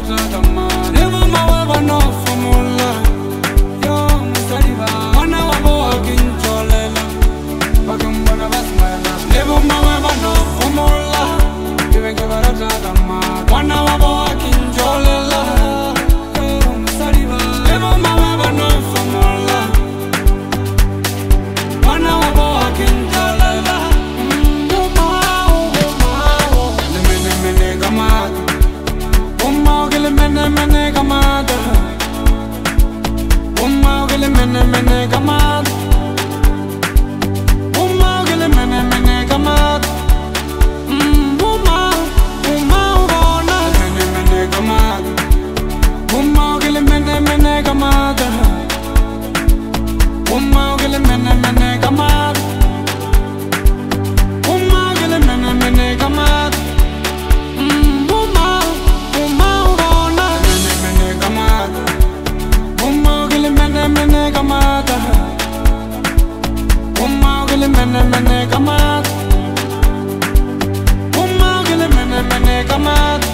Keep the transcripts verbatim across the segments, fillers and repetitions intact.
barata kama never mawa no formula yo musaliva wana wabo akincholela bakambona basmala never mawa no formula kibenge barata kama wana wabo akincholela yo musaliva never mawa no formula wana wabo akincholela mene mene kamada Umma gele mene mene kamada Umma gele mene mene kamada Umma Umma ubona mene mene kamada Umma gele mene mene kamada Umma gele mene mene kamada Umma gele mene mene kamada mene kamada Umma gele mene mene kamada Umma gele mene mene kamada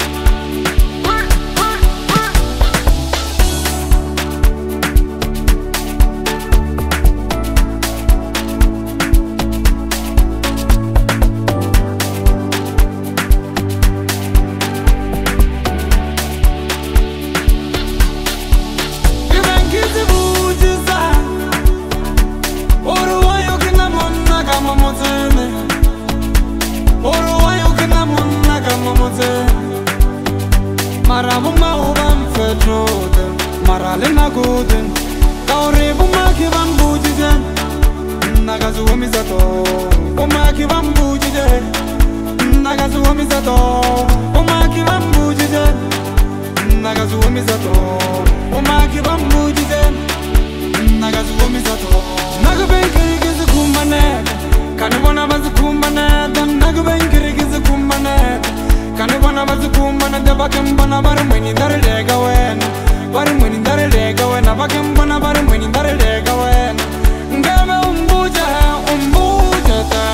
Marabu maubam fedroden marale naguden kauribu maki bambujiden nagazu mizato umaki bambujiden nagazu mizato umaki bambujiden nagazu mizato umaki bambujiden nagazu mizato nagabenkiri gizu kumane kanibona bazukumane nagabenkiri gizu kumane kanibona bazukumane bakembona bari mweni ndarelega wena bari mweni ndarelega wena bakembona bari mweni ndarelega wena ngebe umbuje umbuje ta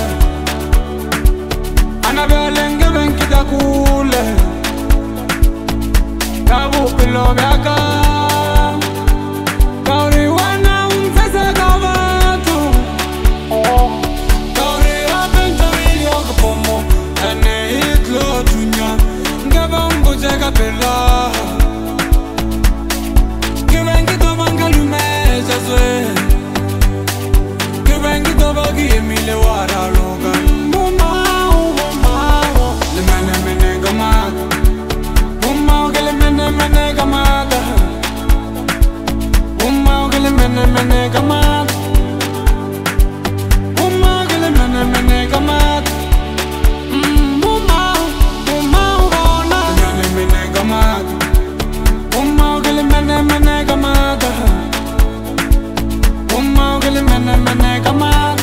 anabele ngebe nkidakule kabu pilo byaka kauri wana unsese kabatu kauri apento video kapomo ene hitlo dunya Chega pela Que vengi to bangalume Jesus Que vengi to bagi emile wara loga Mama mama le mene mene gamad Mama ke le mene mene gamad Mama ke le mene mene gamad Mama ke le mene mene gamad Umma gele mene mene kamada Umma gele mene mene kamada